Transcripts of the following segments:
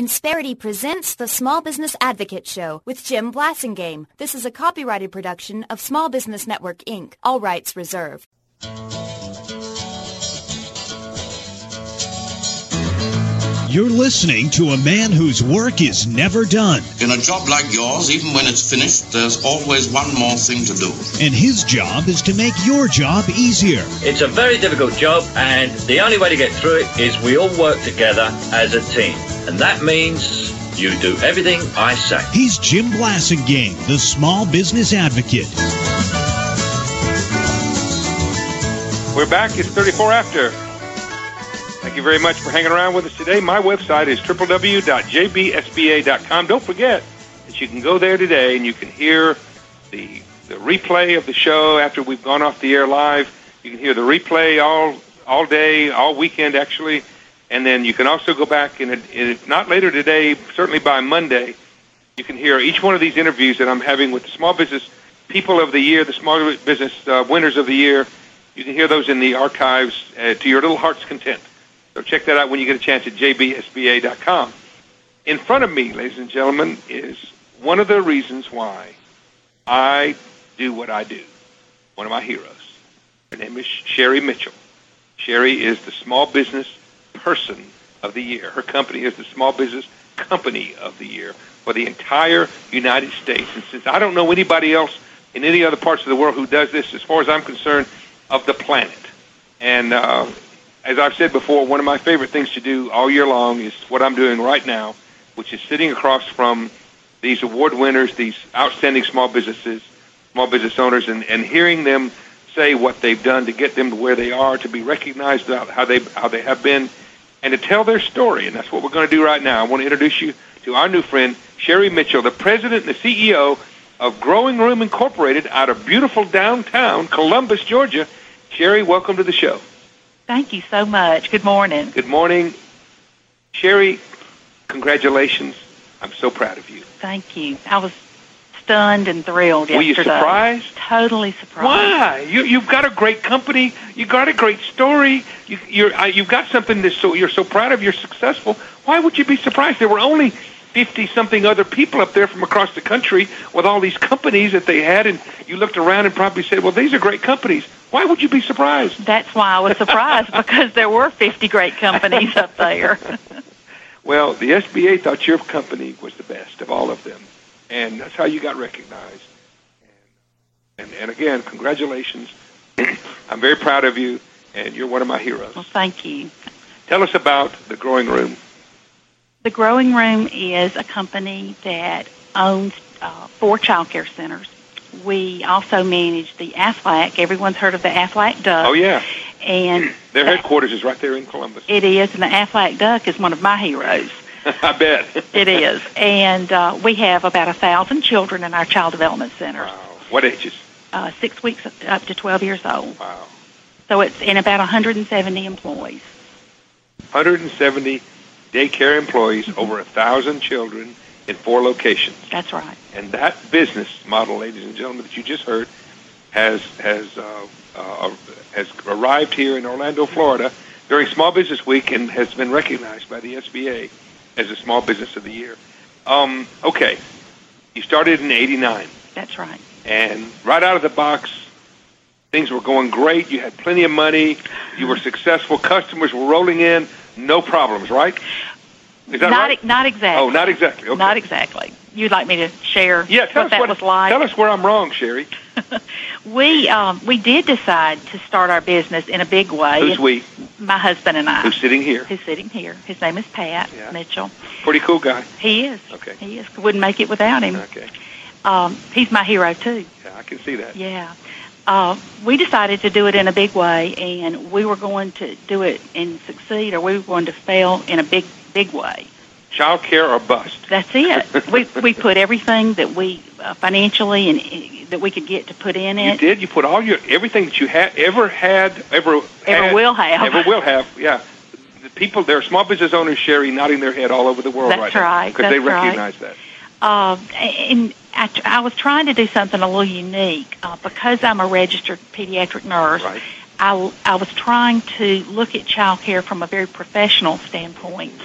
Insperity presents the Small Business Advocate Show with Jim Blasingame. This is a copyrighted production of Small Business Network, Inc. All rights reserved. You're listening to a man whose work is never done. In a job like yours, even when it's finished, there's always one more thing to do. And his job is to make your job easier. It's a very difficult job, and the only way to get through it is we all work together as a team. And that means you do everything I say. He's Jim Blasingame, the Small Business Advocate. We're back. It's 34 after. Thank you very much for hanging around with us today. My website is www.jbsba.com. Don't forget that you can go there today and you can hear the replay of the show after we've gone off the air live. You can hear the replay all day, all weekend actually. And then you can also go back, and not later today, certainly by Monday, you can hear each one of these interviews that I'm having with the Small Business People of the Year, the Small Business Winners of the Year. You can hear those in the archives to your little heart's content. So check that out when you get a chance at jbsba.com. In front of me, ladies and gentlemen, is one of the reasons why I do what I do. One of my heroes. Her name is Sherry Mitchell. Sherry is the Small Business Person of the Year. Her company is the Small Business Company of the Year for the entire United States. And since I don't know anybody else in any other parts of the world who does this, as far as I'm concerned, of the planet. And as I've said before, one of my favorite things to do all year long is what I'm doing right now, which is sitting across from these award winners, these outstanding small businesses, small business owners, and hearing them say what they've done to get them to where they are, to be recognized about how they have been, and to tell their story. And that's what we're going to do right now. I want to introduce you to our new friend, Sherry Mitchell, the president and the CEO of Growing Room Incorporated out of beautiful downtown Columbus, Georgia. Sherry, welcome to the show. Thank you so much. Good morning. Good morning. Sherry, congratulations. I'm so proud of you. Thank you. I was stunned and thrilled yesterday. Were you surprised? Totally surprised. Why? You've got a great company. You've got a great story. You've got something that you're so proud of. You're successful. Why would you be surprised? There were only 50-something other people up there from across the country with all these companies that they had, and you looked around and probably said, well, these are great companies. Why would you be surprised? That's why I was surprised, because there were 50 great companies up there. Well, the SBA thought your company was the best of all of them, and that's how you got recognized. And again, congratulations. I'm very proud of you, and you're one of my heroes. Well, thank you. Tell us about the Growing Room. The Growing Room is a company that owns 4 child care centers. We also manage the Aflac. Everyone's heard of the Aflac Duck. Oh, yeah. And their headquarters is right there in Columbus. It is, and the Aflac Duck is one of my heroes. I bet. It is. And we have about 1,000 children in our child development centers. Wow. What ages? 6 weeks up to 12 years old. Wow. So it's in about 170 employees. 170 daycare employees, over 1,000 children in 4 locations. That's right. And that business model, ladies and gentlemen, that you just heard, has arrived here in Orlando, Florida, during Small Business Week, and has been recognized by the SBA as a Small Business of the Year. Okay, you started in '89. That's right. And right out of the box, things were going great. You had plenty of money. You were successful. Customers were rolling in. No problems, right? Is that right? Not exactly. Oh, not exactly. Okay. Not exactly. You'd like me to share what that was like? Tell us where I'm wrong, Sherry. We did decide to start our business in a big way. Who's we? My husband and I. Who's sitting here? Who's sitting here. His name is Pat Mitchell. Pretty cool guy. He is. Okay. He is. Wouldn't make it without him. Okay. He's my hero, too. Yeah, I can see that. Yeah. We decided to do it in a big way, and we were going to do it and succeed, or we were going to fail in a big way. Child care or bust. That's it. we put everything that we financially and that we could get to put in it. You did. You put all everything that you ever will have. Yeah. The people, there are small business owners, Sherry, nodding their head all over the world That's right right. now because they recognize that. And I was trying to do something a little unique because I'm a registered pediatric nurse. Right. I was trying to look at child care from a very professional standpoint.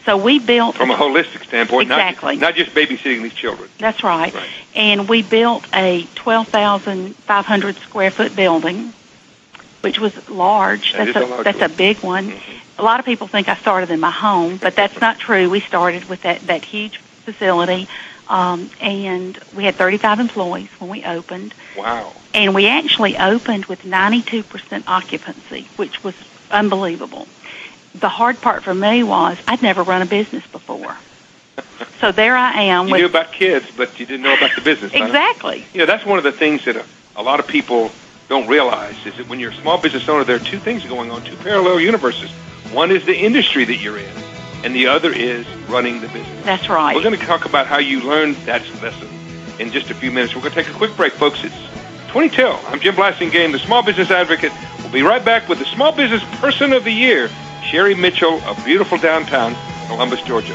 So we built... From a holistic standpoint, exactly. not just babysitting these children. That's right. And we built a 12,500 square foot building, which was large. That's a big one. Mm-hmm. A lot of people think I started in my home, but that's not true. We started with that huge facility, and we had 35 employees when we opened. Wow. And we actually opened with 92% occupancy, which was unbelievable. The hard part for me was I'd never run a business before. So there I am. You knew about kids, but you didn't know about the business. Exactly. Huh? You know, that's one of the things that a lot of people don't realize is that when you're a small business owner, there are two things going on, two parallel universes. One is the industry that you're in, and the other is running the business. That's right. We're going to talk about how you learned that lesson in just a few minutes. We're going to take a quick break, folks. It's 20 till. I'm Jim Blasingame, the Small Business Advocate. We'll be right back with the Small Business Person of the Year, Sherry Mitchell of beautiful downtown Columbus, Georgia.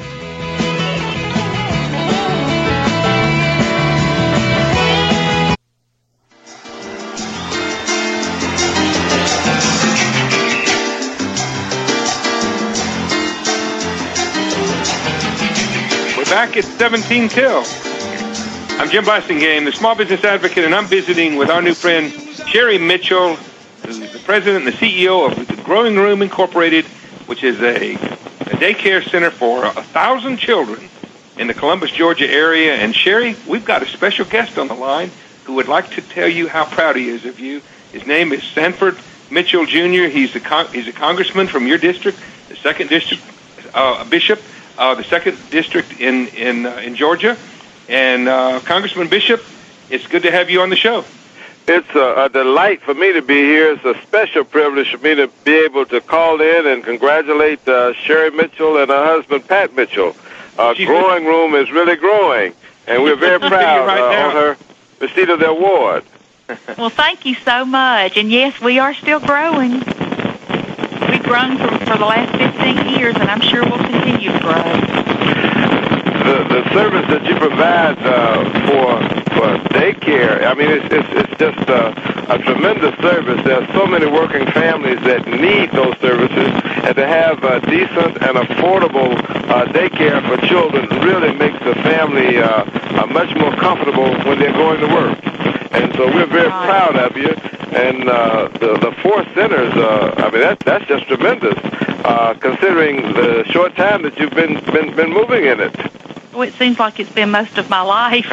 We're back at 17 till. I'm Jim Blasingame, the Small Business Advocate, and I'm visiting with our new friend, Sherry Mitchell, who's the president and the CEO of the Growing Room Incorporated, which is a daycare center for 1,000 children in the Columbus, Georgia area. And Sherry, we've got a special guest on the line who would like to tell you how proud he is of you. His name is Sanford Mitchell Jr. He's a congressman from your district, the 2nd District Bishop, the 2nd District in Georgia. And Congressman Bishop, it's good to have you on the show. It's a delight for me to be here. It's a special privilege for me to be able to call in and congratulate Sherry Mitchell and her husband, Pat Mitchell. Growing Room is really growing, and we're very proud on her receipt of the award. Well, thank you so much. And, yes, we are still growing. We've grown for the last 15 years, and I'm sure we'll continue to grow. The service that you provide for daycare, I mean, it's just a tremendous service. There are so many working families that need those services, and to have decent and affordable daycare for children really makes the family much more comfortable when they're going to work. And so we're very proud of you. And the 4 centers, I mean, that's just tremendous, considering the short time that you've been moving in it. Well, it seems like it's been most of my life.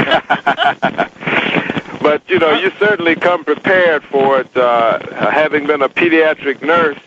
But, you know, you certainly come prepared for it, having been a pediatric nurse.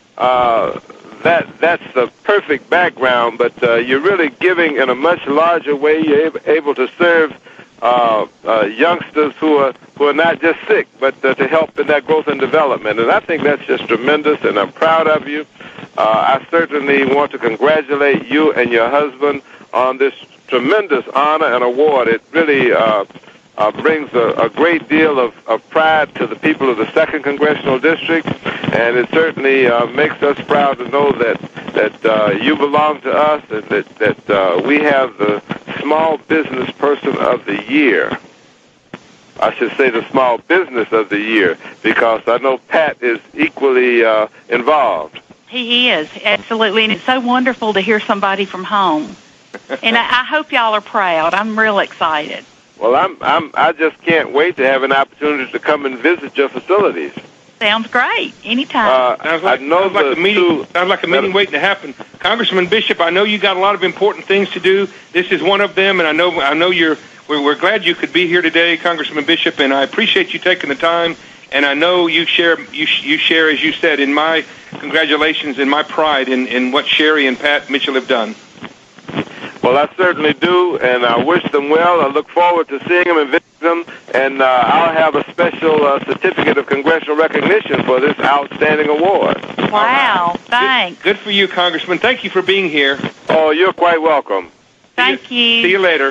That's the perfect background, but you're really giving in a much larger way. You're able to serve youngsters who are not just sick, but to help in that growth and development. And I think that's just tremendous, and I'm proud of you. I certainly want to congratulate you and your husband on this tremendous honor and award. It really brings a great deal of pride to the people of the 2nd Congressional District, and it certainly makes us proud to know that you belong to us and that we have the Small Business Person of the Year. I should say the Small Business of the Year, because I know Pat is equally involved. He is, absolutely, and it's so wonderful to hear somebody from home. And I hope y'all are proud. I'm real excited. Well, I just can't wait to have an opportunity to come and visit your facilities. Sounds great. Anytime. Sounds like a meeting waiting to happen. Congressman Bishop, I know you got a lot of important things to do. This is one of them, and I know we're glad you could be here today, Congressman Bishop, and I appreciate you taking the time. And I know you share, as you said, in my congratulations and my pride in what Sherry and Pat Mitchell have done. Well, I certainly do, and I wish them well. I look forward to seeing them and visiting them, and I'll have a special certificate of congressional recognition for this outstanding award. Wow, right. Thanks. Good for you, Congressman. Thank you for being here. Oh, you're quite welcome. Thank you. See you later.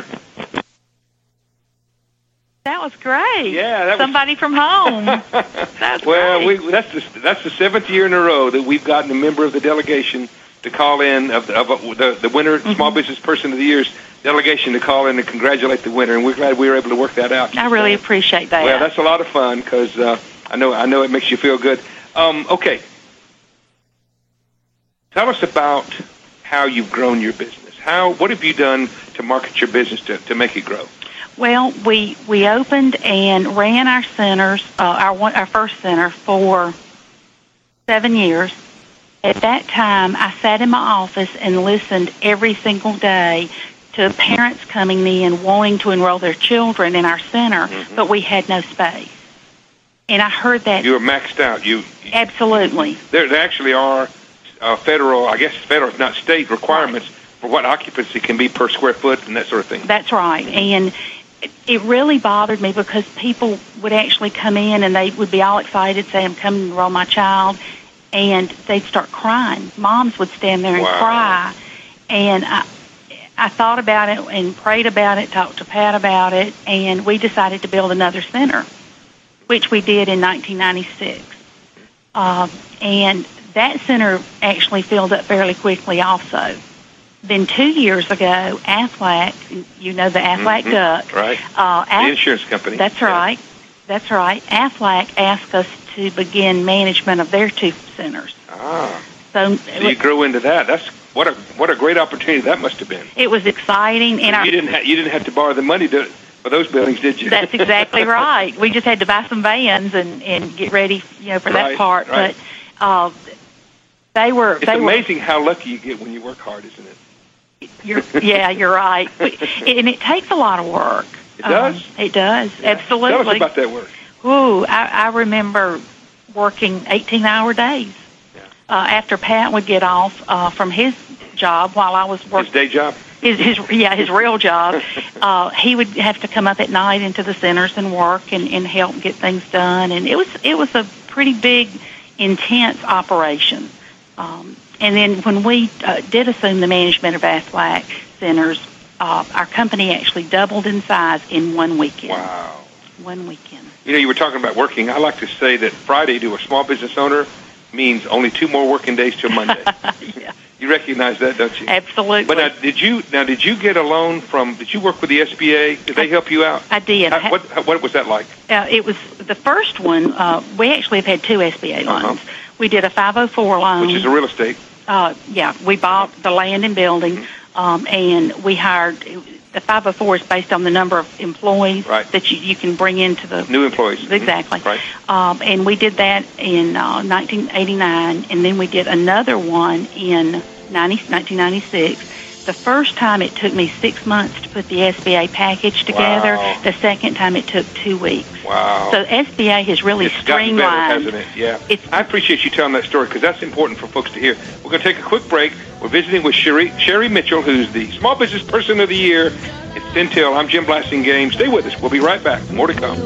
That was great. Yeah, somebody from home. That's great. That's the 7th year in a row that we've gotten a member of the delegation to call in of the winner, Small Business Person of the Year's delegation to call in and congratulate the winner, and we're glad we were able to work that out. I really appreciate that. Well, that's a lot of fun because I know it makes you feel good. Okay, tell us about how you've grown your business. What have you done to market your business to make it grow? Well, we opened and ran our centers, our first center, for 7 years. At that time, I sat in my office and listened every single day to parents coming in wanting to enroll their children in our center, but we had no space. And I heard that. You were maxed out. Absolutely. There actually are federal, if not state, requirements for what occupancy can be per square foot and that sort of thing. That's right. And it really bothered me because people would actually come in and they would be all excited, say, I'm coming to enroll my child, and they'd start crying. Moms would stand there and cry. And I thought about it and prayed about it, talked to Pat about it, and we decided to build another center, which we did in 1996. And that center actually filled up fairly quickly also. Then 2 years ago, Aflac, you know the Aflac Duck. Right. The insurance company. That's right. That's right. Aflac asked us to begin management of their 2 centers. So you grew into that. That's what a great opportunity that must have been. It was exciting, and you didn't have to borrow the money for those buildings, did you? That's exactly right. We just had to buy some vans and get ready, for that part. Right. But It's amazing how lucky you get when you work hard, isn't it? You're right. And it takes a lot of work. It does? It does, yeah. Absolutely. Tell us about that work. Ooh, I remember working 18-hour days. After Pat would get off from his job while I was working. His day job? His real job. He would have to come up at night into the centers and work and help get things done. And it was a pretty big, intense operation. And then when we did assume the management of Aflac centers, our company actually doubled in size in 1 weekend. Wow. 1 weekend. You were talking about working. I like to say that Friday to a small business owner means only 2 more working days till Monday. Yeah. You recognize that, don't you? Absolutely. But did you get a loan did you work with the SBA? Did they help you out? I did. What was that like? It was the first one. We actually have had 2 SBA loans. We did a 504 loan. Which is a real estate. We bought the land and building, and we hired. The 504 is based on the number of employees that you can bring into the new employees. Exactly. Right. And we did that in 1989, and then we did another one in 1996. The first time it took me 6 months to put the SBA package together. Wow. The second time it took 2 weeks. Wow. So SBA has really streamlined. Gotten better, hasn't it? Yeah. I appreciate you telling that story because that's important for folks to hear. We're going to take a quick break. We're visiting with Sherry Mitchell, who's the Small Business Person of the Year. It's Centel. I'm Jim Blasingame. Stay with us. We'll be right back. More to come.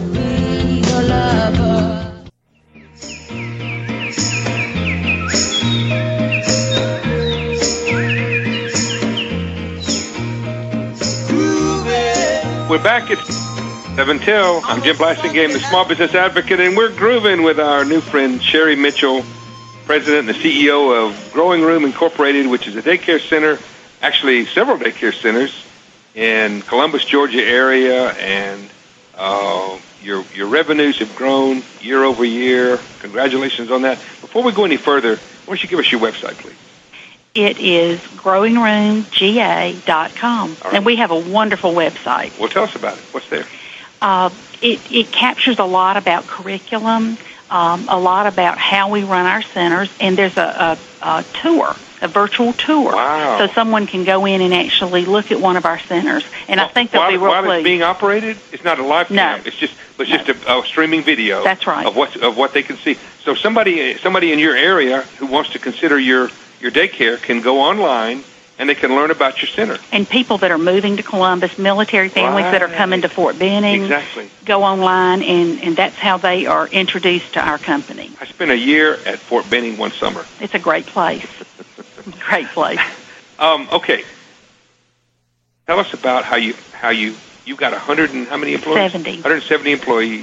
We're back at 7 Till. I'm Jim Blasingame, the Small Business Advocate, and we're grooving with our new friend Sherry Mitchell, President and the CEO of Growing Room Incorporated, which is a daycare center, actually several daycare centers in Columbus, Georgia area, and your revenues have grown year over year. Congratulations on that. Before we go any further, why don't you give us your website, please? It is growingroomga.com, and we have a wonderful website. Well, tell us about it. What's there? It captures a lot about curriculum, a lot about how we run our centers, and there's a tour, a virtual tour. Wow. So someone can go in and actually look at one of our centers, and I think they'll be real pleased. While it's being operated, it's not a live cam. It's just a streaming video. That's right. Of what they can see. So somebody in your area who wants to consider your daycare can go online and they can learn about your center. And people that are moving to Columbus, military families that are coming to Fort Benning, go online, and that's how they are introduced to our company. I spent a year at Fort Benning one summer. It's a great place. Great place. Okay. Tell us about how you got 100 and how many employees? 170 employees.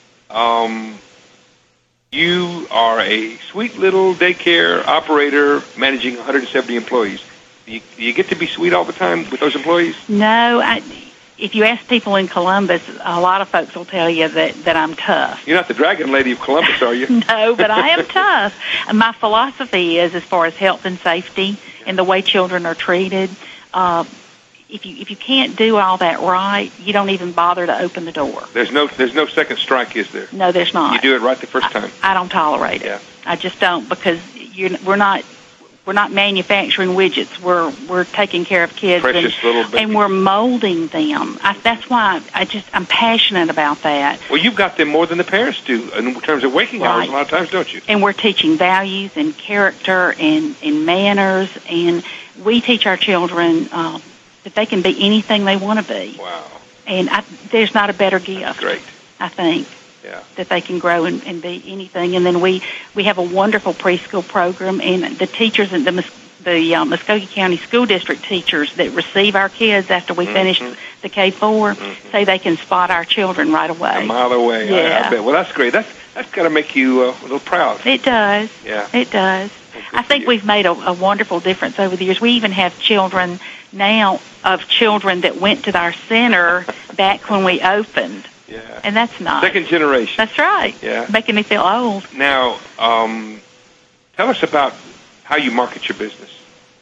You are a sweet little daycare operator managing 170 employees. Do you get to be sweet all the time with those employees? No. If you ask people in Columbus, a lot of folks will tell you that I'm tough. You're not the Dragon Lady of Columbus, are you? No, but I am tough. My philosophy is, as far as health and safety, and the way children are treated. If you can't do all that right, you don't even bother to open the door. There's no second strike, is there? No, there's not. You do it right the first time. I don't tolerate it. Yeah. I just don't, because we're not manufacturing widgets. We're taking care of kids, precious little babies. And we're molding them. That's why I'm passionate about that. Well, you've got them more than the parents do in terms of waking hours a lot of times, don't you? And we're teaching values and character and manners, and we teach our children that they can be anything they want to be. Wow. And there's not a better gift. That's great. I think. Yeah. That they can grow and be anything. And then we have a wonderful preschool program, and the teachers and the Muskogee County School District teachers that receive our kids after we finish the K-4 say they can spot our children right away. A mile away. Yeah. I bet. Well, that's great. That's got to make you a little proud. It does. Yeah. It does. I think we've made a wonderful difference over the years. We even have children now of children that went to our center back when we opened. Yeah. And that's nice. Second generation. That's right. Yeah. Making me feel old. Now, tell us about how you market your business.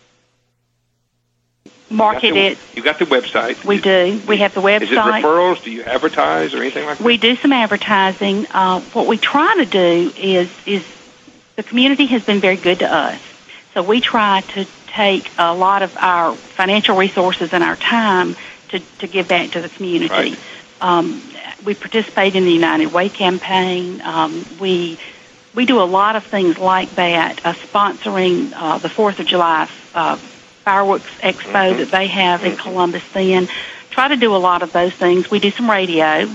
Market it. You got the website. We do. We have the website. Is it referrals? Do you advertise or anything like that? We do some advertising. What we try to do is the community has been very good to us. So we try to take a lot of our financial resources and our time to give back to the community. Right. We participate in the United Way campaign. We do a lot of things like that, sponsoring the 4th of July fireworks expo that they have in Columbus then. Try to do a lot of those things. We do some radio.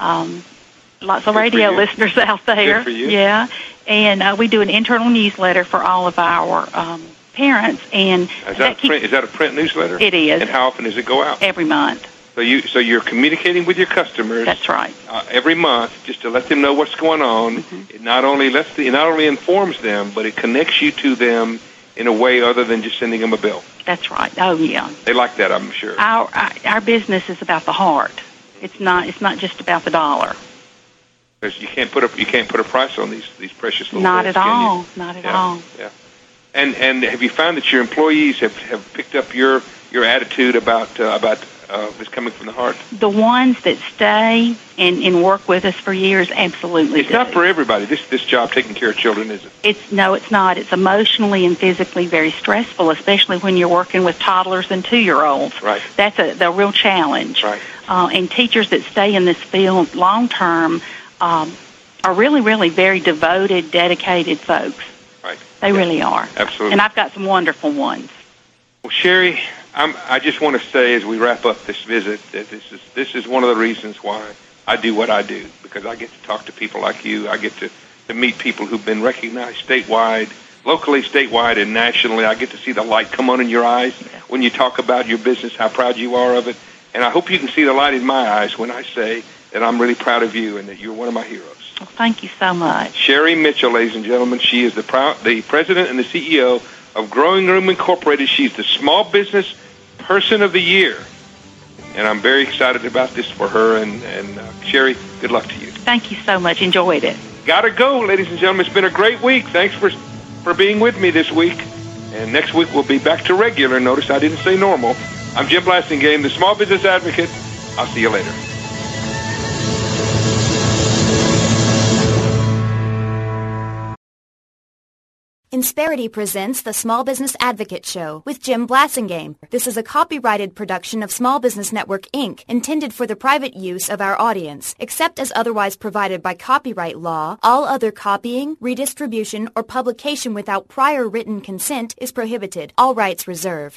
Lots of radio listeners out there. Good for you. Yeah. And we do an internal newsletter for all of our parents. And is that a print newsletter? It is. And how often does it go out? Every month. So you're communicating with your customers. That's right. Every month, just to let them know what's going on. It not only informs them, but it connects you to them in a way other than just sending them a bill. That's right. Oh yeah. They like that, I'm sure. Our business is about the heart. It's not just about the dollar. Because you can't put a price on these precious little Not bills, at all. can you? Not at all. Yeah. And have you found that your employees have picked up your attitude about this coming from the heart? The ones that stay and work with us for years, absolutely. It's not for everybody. This job taking care of children, is it? It's not. It's emotionally and physically very stressful, especially when you're working with toddlers and 2-year-olds. Right. That's the real challenge. Right. And teachers that stay in this field long term are really, really very devoted, dedicated folks. Right. They really are. Absolutely. And I've got some wonderful ones. Well, Sherry, I just want to say as we wrap up this visit that this is one of the reasons why I do what I do, because I get to talk to people like you. I get to meet people who've been recognized statewide, locally, statewide, and nationally. I get to see the light come on in your eyes when you talk about your business, how proud you are of it. And I hope you can see the light in my eyes when I say that I'm really proud of you and that you're one of my heroes. Well, thank you so much. Sherry Mitchell, ladies and gentlemen, she is the president and the CEO of Growing Room Incorporated. She's the Small Business Person of the Year. And I'm very excited about this for her. And Sherry, good luck to you. Thank you so much. Enjoyed it. Gotta go, ladies and gentlemen. It's been a great week. Thanks for being with me this week. And next week we'll be back to regular. Notice I didn't say normal. I'm Jim Blasingame, the Small Business Advocate. I'll see you later. Insperity presents the Small Business Advocate Show with Jim Blasingame. This is a copyrighted production of Small Business Network, Inc., intended for the private use of our audience. Except as otherwise provided by copyright law, all other copying, redistribution, or publication without prior written consent is prohibited. All rights reserved.